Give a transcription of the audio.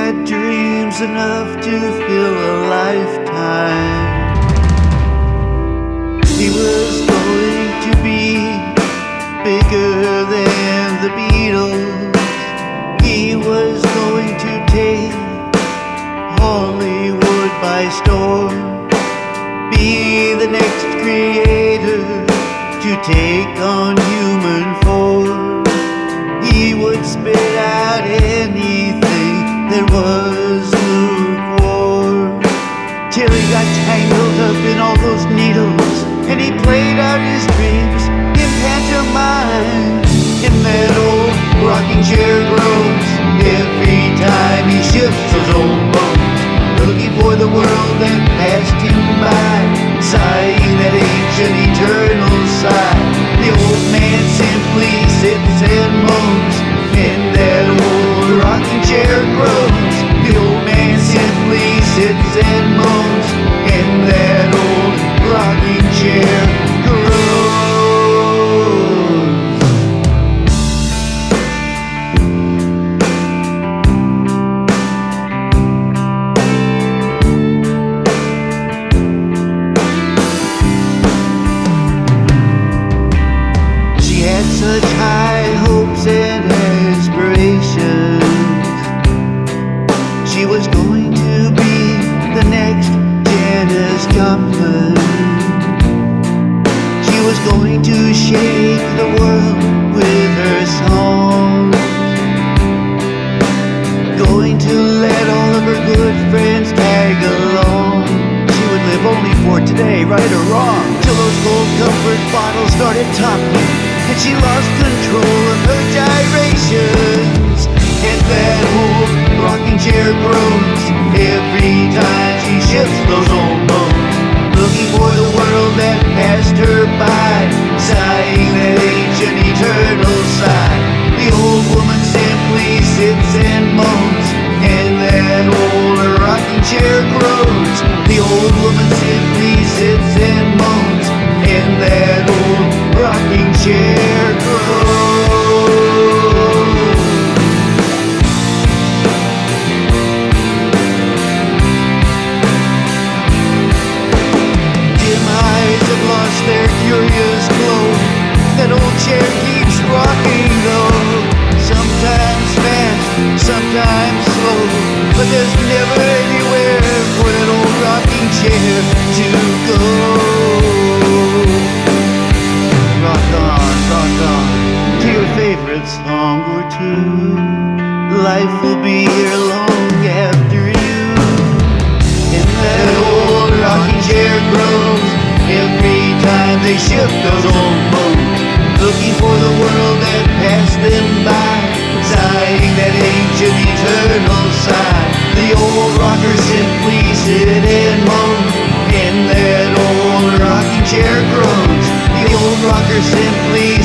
had dreams enough to fill a lifetime. He was going to be bigger than the Beatles. He was going to take Hollywood by storm, be the next creator to take on human form. He would spit out anything that was lukewarm, till he got tangled up in all those needles, and he played out his dreams in pantomime. In that old rocking chair groans every time he shifts those old bones, looking for the world that passed him by, sighing that ancient eternal sigh. The old man simply sits and moans, and that old rocking chair groans. The old man simply sits and moans, and that old rocking chair groans. Such high hopes and aspirations. She was going to be the next Janis Joplin. She was going to shake the world with her song, going to let all of her good friends tag along. She would live only for today, right or wrong, till those gold comfort bottles started toppling, and she lost control of her gyrations. And that old rocking chair groans every time she shifts those old bones, looking for the world that passed her by, sighing that ancient eternal sigh. The old woman simply sits and moans, and that old rocking chair groans. The old woman simply sits and moans, and that old rocking chair groans. Dim eyes have lost their curious glow. That old chair keeps rocking though, sometimes fast, sometimes slow, but there's never anywhere for that old rocking chair to go. Rock on, to your favorite song or two. Life will be here long after you. And that old rocking chair groans every time they shift those old bones, looking for the world that passed them by, sighing that ancient eternal sigh. The old rocker simply sit and moan, and that old rocking chair groans. The old rocker simply